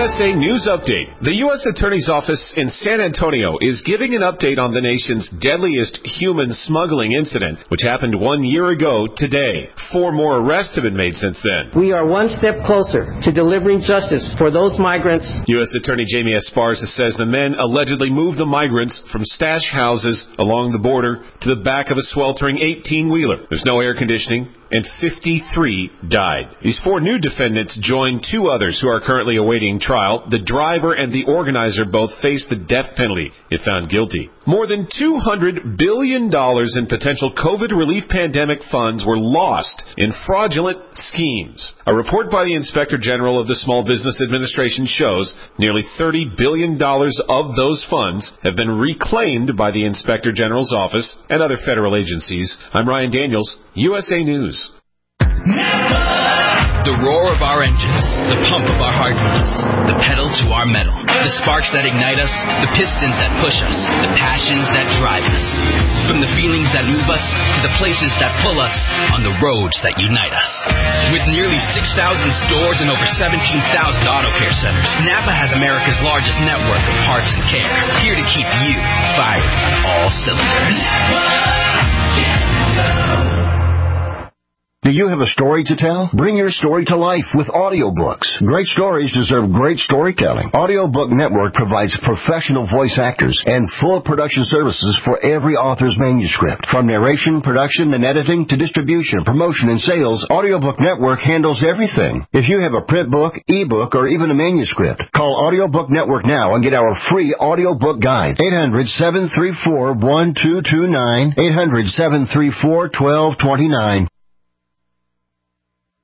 USA News Update. The U.S. Attorney's Office in San Antonio is giving an update on the nation's deadliest human smuggling incident, which happened 1 year ago today. 4 more arrests have been made since then. We are one step closer to delivering justice for those migrants. U.S. Attorney Jamie Esparza says the men allegedly moved the migrants from stash houses along the border to the back of a sweltering 18-wheeler. There's no air conditioning, and 53 died. These 4 new defendants join 2 others who are currently awaiting trial. The driver and the organizer both face the death penalty if found guilty. More than $200 billion in potential COVID relief pandemic funds were lost in fraudulent schemes. A report by the Inspector General of the Small Business Administration shows nearly $30 billion of those funds have been reclaimed by the Inspector General's office and other federal agencies. I'm Ryan Daniels, USA News. The roar of our engines, the pump of our heartbeats, the pedal to our metal, the sparks that ignite us, the pistons that push us, the passions that drive us. From the feelings that move us to the places that pull us on the roads that unite us. With nearly 6,000 stores and over 17,000 auto care centers, Napa has America's largest network of parts and care, here to keep you firing on all cylinders. Do you have a story to tell? Bring your story to life with audiobooks. Great stories deserve great storytelling. Audiobook Network provides professional voice actors and full production services for every author's manuscript. From narration, production, and editing to distribution, promotion, and sales, Audiobook Network handles everything. If you have a print book, ebook, or even a manuscript, call Audiobook Network now and get our free audiobook guide. 800-734-1229. 800-734-1229.